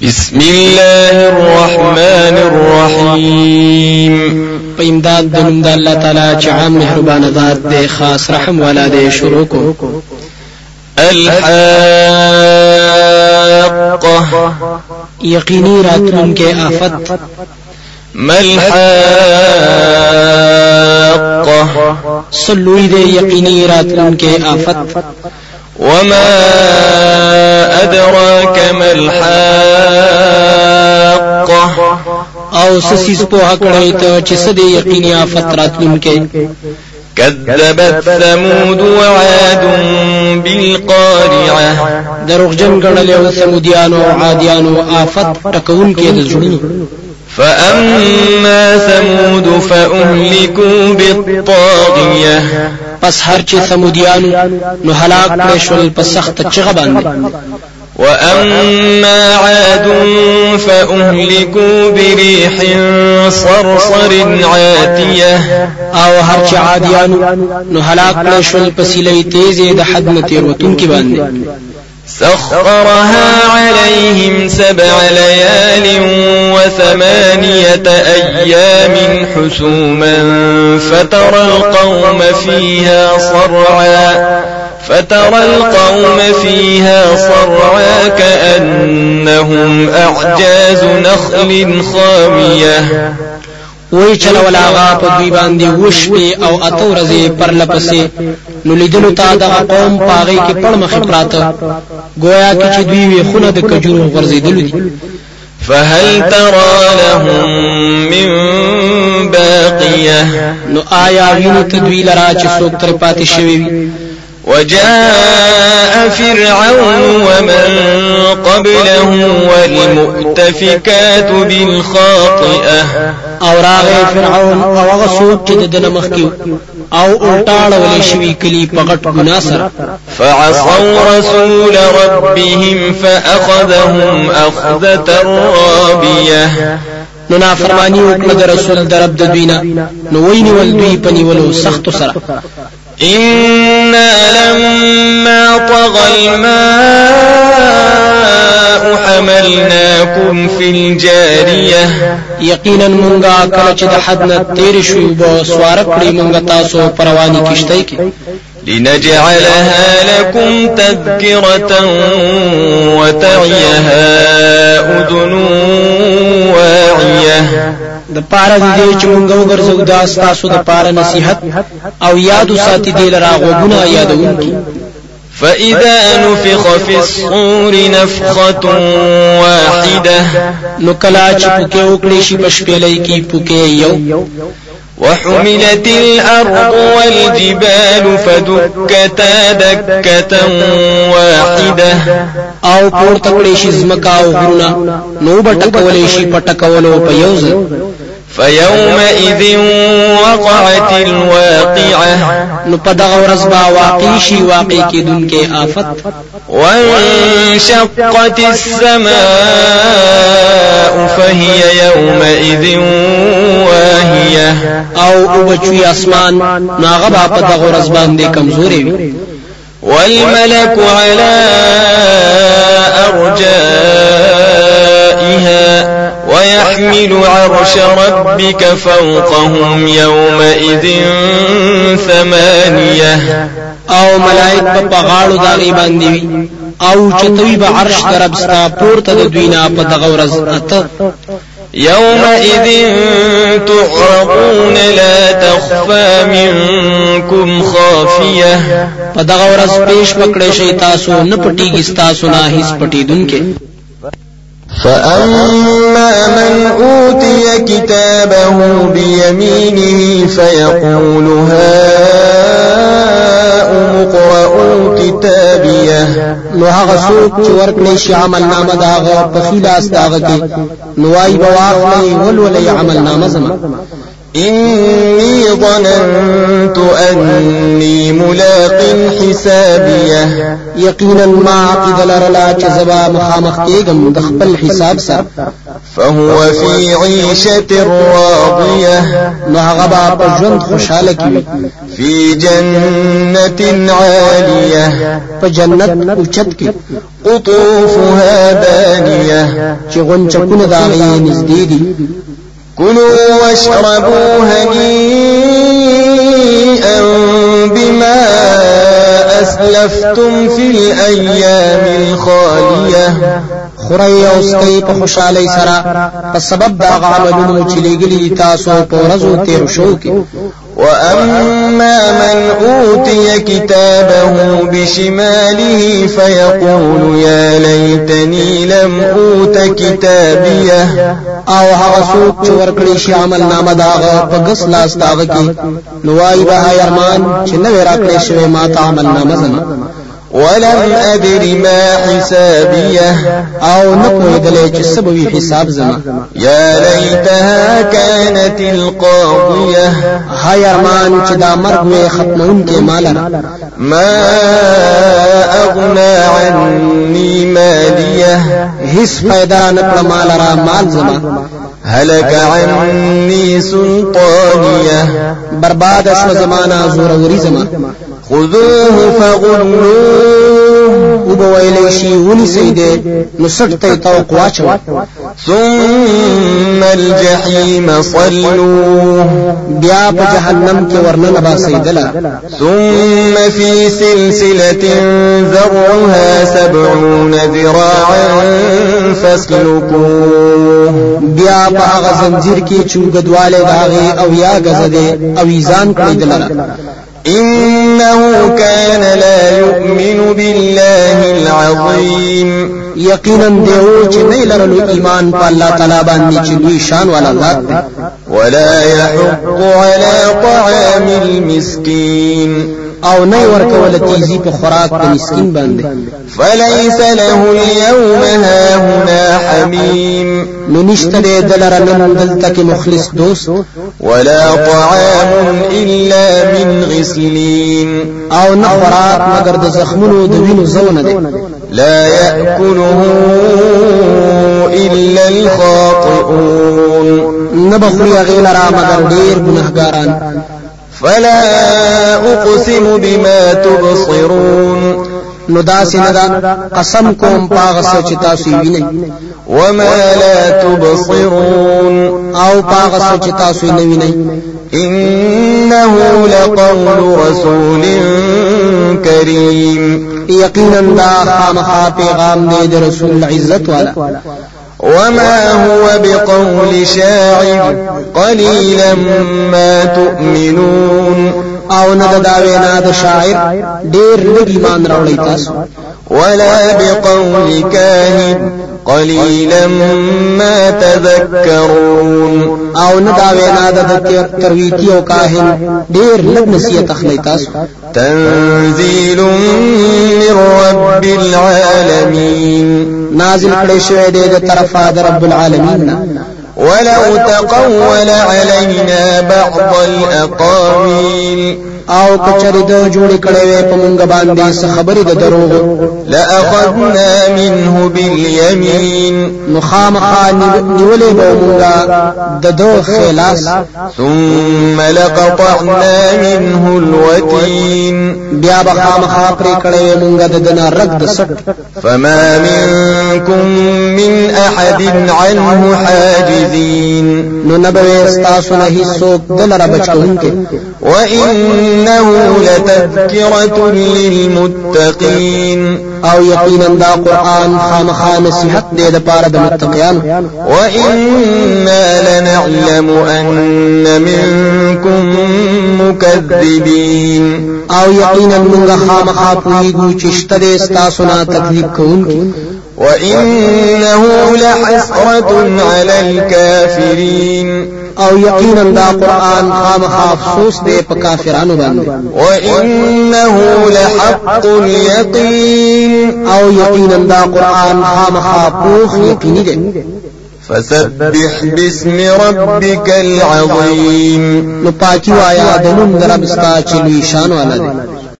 بسم الله الرحمن الرحيم پیمداد دنم دا اللہ تعالی چه عام مهربان ذات دے خاص رحم والا دے شروع کو الحاقة یقینی راتلن کے آفت ما الحاقة سلوی دے یقینی راتلن کے آفت وما أدراك ما الحاقة او سسیز پوها کڑی تا چه صد یقینی آفت راتلن کے كذبت ثمود وعاد بالقارعة دروغجن گڑل او ثمودیان و عادیان و آفت تکون کے دزڑنو فأما ثمود فأهلكوا بالطاغية پس هر چه ثمودیانو نو هلاک کړشول په سخت چغه باندې وأما عاد فأهلكوا بريح صرصر عاتية او هر چه عادیانو نو هلاک کړشول په سیلې تیزه د حد نه تیروتون کې باندې سخرها عليهم 7 ليال و8 أيام حسوما فترى القوم فيها صرعا كأنهم أعجاز نخل خامية وی چل ولاغا په دوی باندې وشپې او اتورزه پر لپسې نو لیدلو تا د قوم پاغي کې پړ مخ پراته گویا کې چې دوی وی خونه د کجورو ورزيدلو دي فهل ترى لهم من باقية نو آیا ویني تدوی لرا چې څوک تر پاتې شوی وي وجاء فرعون ومن قبله والمؤتفكات بالخاطئة او راغی فرعون او هغه څوک چې دنه مخکیو او الټاړه ولې شوی کلی په غټ ګناه سره فعصوا رسول ربهم فأخذهم أخذة رابية نو نافرمانی وکړه د رسول درب د دوینا نو ویني ول دوی پنی ولو سخت سره إنا لما طغى الماء حملناكم في الجارية یقینا مونږه کله چې د حد نه تیر شو بو سوار کړی مونږه تاسو پرواني کشته کې لنجعلها لكم تذكرة وتعيها أذن واعية د پاره دې چې مونږ وګرځو دا تاسو د پاره نصيحت او یادو ساتي دې لرا غوونه یادونکي فإذا نفخ في الصور نفخة واحدة نکلا چې پوکې وکړي شي پښپېلې کې پوکې یو وحملت الأرض والجبال فدكتا دكة واحدة او پورته کړي شي زمکا او غرونه نو بټکولې شي پټکولو په یو ځل فيومئذ وقعت الواقعة نو په دغه ورځ با واقع شي واقع کېدونکې آفت وانشقت السماء فهي يومئذ واهية او بچوي اسمان ناغبا په دغه ورځ باندې کمزوري وي والملك على أرجائها ويحمل عرش ربك فوقهم يومئذ 8 او ملائک په غاړو داغي باندې وي او چتوي به عرش درب ستا پورته د دوینا په دغه ورځ اته يومئذ تعرضون لا تخفى منكم خافية په دغه ورځ پیش پکړې شي تاسو نه پټيږي تاسو نه هیڅ پټیدونکې فأما من أوتي كتابه بيمينه فيقول هاؤم اقرءوا كتابيه نو هغه څوک چې ورکړي شي عمل نامه داغه په خلاص داغه کې نو وايي بواخلې ولولې عمل نامه زما إني ظننت أني ملاق حسابيه یقینا ما عقیده لرلا چې زبا مخامخ کېږم د خپل حساب سره فهو في عيشة راضية نو هغه به په ژوند خوشاله کیږي في جنة عالية په جنت اوچت کې قطوفها دانية چې غونچکونه د هغې نږدې دي كلوا واشربوا هنيئا بما أسلفتم في الأيام الخالية خوري او سکي په خوشالۍ سره په سبب دا عملونو چې لګلي تاسو په ورځو تیر شو کې وأما من أوتي كتابه بشماله فيقول يا ليتني لم أوت كتابيه او هغه څوک چې ورکړي شي عمل نامه داغه په ګس لاس داغه کې نوای به ارمان چې نه ورکړي شوی ما ته عمل نامه زما ولم أدر ما حسابيه او نه پوهېدلې چې سبوي حساب زما يا ليتها كانت القاضية هاي ارمان چې دا مرګ مې ختمون کې مالره ما أغنى عني ماليه هیڅ فائدہ نه کړ مالره مال زما هلك عني سلطانيه برباد شو زمانہ زوروري زما خذوه فغلوه وبويلي شي وني سيده نسټ توق واچو ثم الجحيم صلوه بیا په جهنم کې ورننه با سيدلا ثم في سلسلة ذرعها 70 ذراعا فاسلكوه بیا په هغه زنجیر کې چوغدواله داغي او یا غزده او ایزان کړی دلاره إنه كان لا يؤمن بالله العظيم یقینا دیو چې نه لرلو ایمان په الله تعالی باندې چې لوی شان والا ذات دی ولا يحض على طعام المسكين او نه ورکول تیزی په خوراک د مسکین باندې فليس له اليوم هاهنا حميم نو نشته دلر نن دلته کې مخلص دوست ولا طعام إلا من غسلين او نه خوراک مگر د زخمونو د وینو زونه دی لا يأكله إلا الخاطئون نبخري غيلرا مگر ډیر ګناهګاران فلا أقسم بما تبصرون نو داسې نه ده قسم کوم پاغه څه چې تاسو یې وینئ وما لا تبصرون او پاغه څه چې تاسو یې نه وینئ إنه لقول رسول كريم یقینا دا خامخا پیغام دی د رسول عزت والا وما هو بقول شاعر قليلا ما تؤمنون او نه دا وینا د شاعر ډیر لږ ایمان راوړی تاسو ولا بقول كاهن قليلا ما تذكرون او نه دا وینا د ترویتی او کاهن ډیر لږ نصیحت اخلي تاسو تنزيل من رب العالمين نازل کړي شوی دی د طرفه د رب العالمین ولو تقول علينا بعض الأقاويل او کچری د جوړ کړي وي په مونږ باندې څه خبرې د دروغ لأخذنا منه باليمين مخامخا نیولې به مونږه د دو خلاص ثم لقطعنا منه الوتين بیا به خامخا پرې کړي وي مونږه د دنا رګ د سټ فما منكم من أحد عنه حاجزين نو نبوي استاسو نه هیڅوک دلره بچونکي وإنه لتذكرة للمتقين او یقینا دا قرآن خامخا نصیحت دې د پاره د متقیان وإنا لنعلم أن منكم مكذبين او یقینا موږ خامخا پوهیږو چې شته دې استاسو نه تکذیب کوونکي وإنه لحسرة على الكافرين او یقینا دا قرآن خامخا افسوس دې په کافرانو باندې وإنه لحق اليقين او یقینا دا قرآن خامخا پوخ یقیني دی فسبح باسم ربك العظيم نو پاکی وایا د نوم در رب ستا چې لوی شان والا دی